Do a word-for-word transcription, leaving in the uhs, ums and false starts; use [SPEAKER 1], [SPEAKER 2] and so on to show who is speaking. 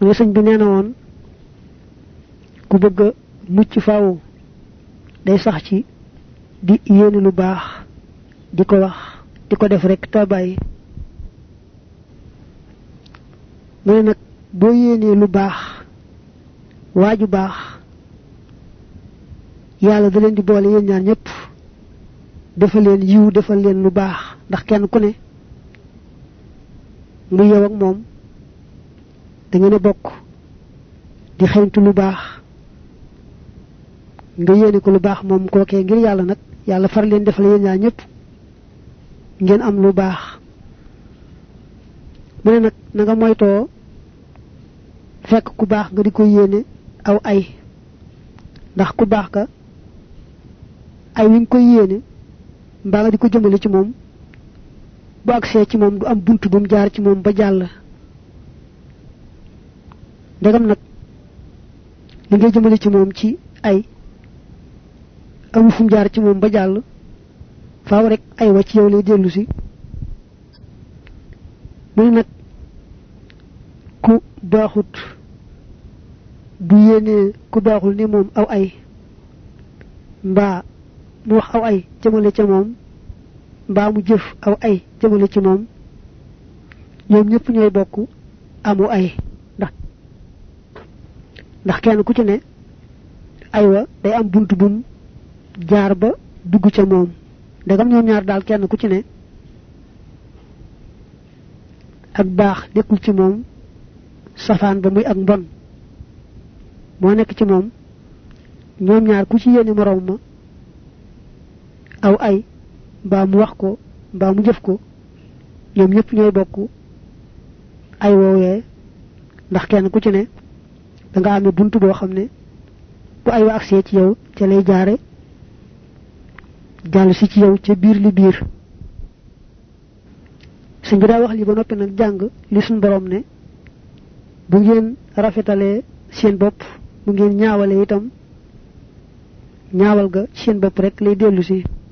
[SPEAKER 1] ne señ bi neena won ku bëgg mucc faaw day sax ci di yéene lu baax di ko wax di ko def rek ta bàyyi mu ne nag boo yéenee lu baax waaju baax yàlla da leen di boole yéen ñaar ñëpp defal leen yiw defal leen lu baax ndax kenn ku ne mu yow ak moom da ngeen a bokk di xeñtu lu baax nga yéene ko lu baax moom kookee ngir yàlla nag yàlla far leen defal yéen ñaar ñëpp ngeen am lu baax mu ne nag na nga moytoo fekk ku baax nga di ko yéene aw ay ndax ku baax ka ay wi nga koy yéene mbaa nga di ko jëmale ci moom bu agsee ci moom du am buntu bu mu jaar ci moom ba jàll ndegam nag li ngay jëmale ci moom ci ay amu fu mu jaar ci moom ba jàll faaw rek ay wa ci yow lay dellu si mu nag ku baaxut bu yéene ku baaxul ni moom aw ay mbaa mu wax aw ay jëmale ca moom mbaa mu jëf aw ay jëmale ci moom ñoom ñëpp ñooy bokk amu ay ndax ndax kenn ku ci ne aywa day am buntu bum jaar ba dugg ca moom ndegam ñoom ñaar daal kenn ku ci ne ak baax nekkul ci moom safaan ba muy ak mbon moo nekk ci moom ñoom ñaar ku ci yéene moroom ma aw ay mbaa mu wax ko mbaa mu jëf ko ñoom ñëpp ñooy bokk ay woowee ndax kenn ku ci ne da nga amee buntu boo xam ne bu ay wa agsee ci yow ca lay jaare jàll si ci yow ca biir li biir suñ bi daa wax li ba noppi nag jàng li suñ borom ne bu ngeen rafetalee seen bopp bu ngeen ñaawalee itam ñaawal ga seen bopp rek lay dellu si